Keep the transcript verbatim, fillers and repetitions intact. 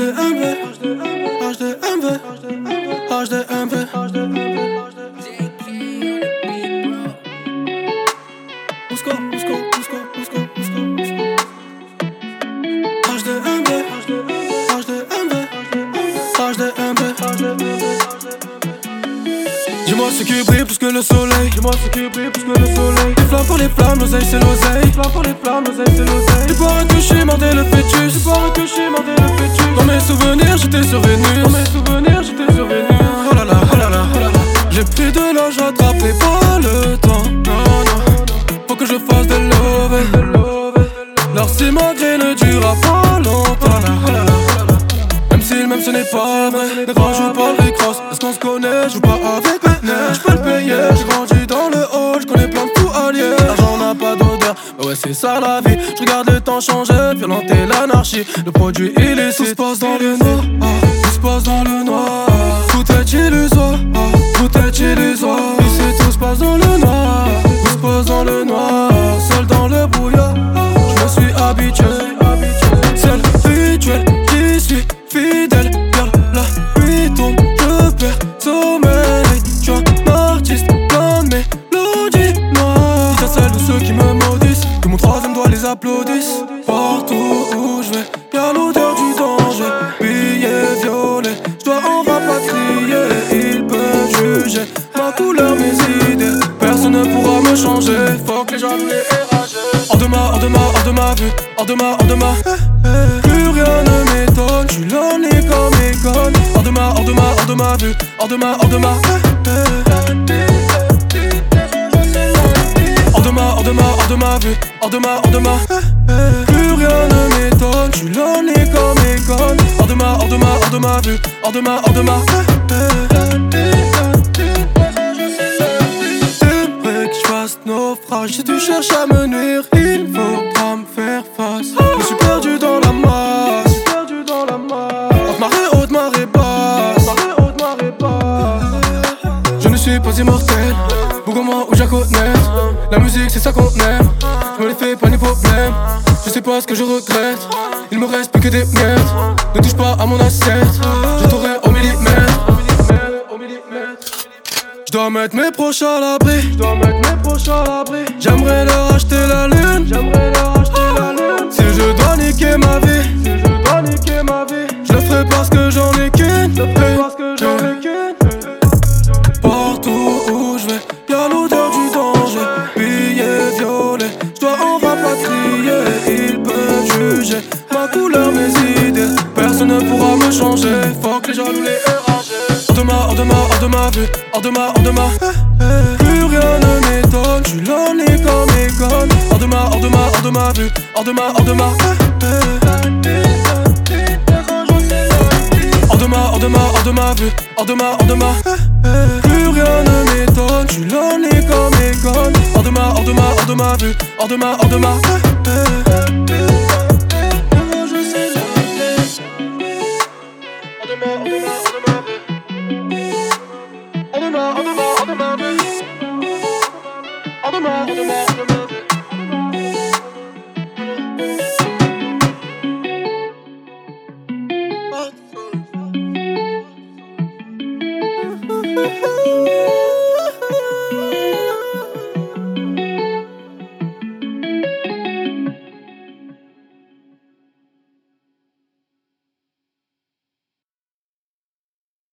D M V, H D M V, H D M V, H D M V. Ousco, Ousco, Ousco, Ousco, Ousco, Ousco. H D M V, H D M V, H D M V. Dis-moi ce qui brille plus que le soleil. Dis-moi ce qui brille plus que le soleil. Les flammes pour les flammes, l'oseille c'est l'oseille. Les flammes pour les flammes, l'oseille c'est l'oseille. Tu pourrais que je suis mort dès le fœtus. Tu pourrais que je suis mort dès le fœtus. Dans mes souvenirs j'étais sur Vénus. Dans mes souvenirs j'étais sur Vénus. Oh là là, oh là là, oh là là. J'ai pris de l'âge, j'attrapais pas le temps. Non, non, faut que je fasse de love. Leur simagrée ne durera pas longtemps. Oh là là, oh là là. Même si le même ce n'est pas vrai. Mais quand je joue pas le cross, est-ce qu'on se connaît? Je joue pas avec mes nerfs, j'peux le payer. J'ai grandi dans le hall, j'connais plein de coups alliés. L'argent n'a pas d'odeur, mais ouais c'est ça la vie. J'regarde le temps changer, violenter l'anarchie. Le produit illicite, tout se passe dans le noir. Tout se passe dans le noir. Tout est illusoire, tout est illusoire. Ici tout se passe dans le noir. Tout se passe dans le noir. Seul dans le brouillard, j'me suis habitué. C'est le rituel qui suis fidèle. Regarde la nuit tombe, je perds sommeil. Tu es un artiste, plein de mélodies noires. Dis à celles de ceux qui me maudissent que mon troisième doigt les applaudisse. Partout où je vais, y'a l'odeur du danger. Billets violets, je dois en rapatrier. Ils peuvent juger ma couleur, mes idées. Personne ne pourra me changer, faut que les jaloux les éragent. Hors de ma, hors de ma, hors de ma vue, hors de ma, hors de ma. Plus rien ne m'étonne, j'suis lonely comme Econ. Hors de ma, hors de ma, hors de ma vue, hors de ma, hors de ma. Hors de ma, hors de ma, hors de ma vue, hors de ma, hors de ma. Plus rien ne m'étonne, j'suis lonely comme Econ. Hors de ma, hors de ma, hors de ma vue, hors de ma, hors de ma. T'aimerais que j'fasse naufrage. Si tu cherches à me nuire, il faudra me faire face. Je suis perdu dans la masse. Entre marée haute, marée basse. Je ne suis pas immortel, Bougoma ou Jaconet. La musique c'est ça qu'on aime. Je me les fais pas ni problème. Je sais pas ce que je regrette. Il me reste plus que des miettes. Ne touche pas à mon assiette. Je t'aurai au millimètre. Je dois mettre mes proches à l'abri. Je dois mettre mes proches à l'abri. J'aimerais leur acheter la lune. J'aimerais leur acheter la lune. Si je dois niquer ma vie, si je dois niquer ma vie, je le ferai parce que j'en ai qu'une. Je le ferai parce que j'en ai qu'une. Partout où je vais, y'a l'odeur du danger. Billets violets, je dois en rapatrier. Ils peuvent juger ma couleur, mes idées. Personne ne pourra me changer. Faut que les jaloux les éragent. Hors de ma, hors de ma, hors de ma vue, hors de ma, hors de ma. Plus rien ne m'étonne, j'suis lonely comme Econ. Hors de ma, hors de ma, hors de ma vue, hors de ma, hors de ma. Hors de ma, hors de ma, hors de ma vue, hors de ma, hors de ma. Plus rien ne m'étonne, j'suis lonely comme Econ. Hors de ma, hors de ma, hors de ma vue, hors de ma, hors de ma.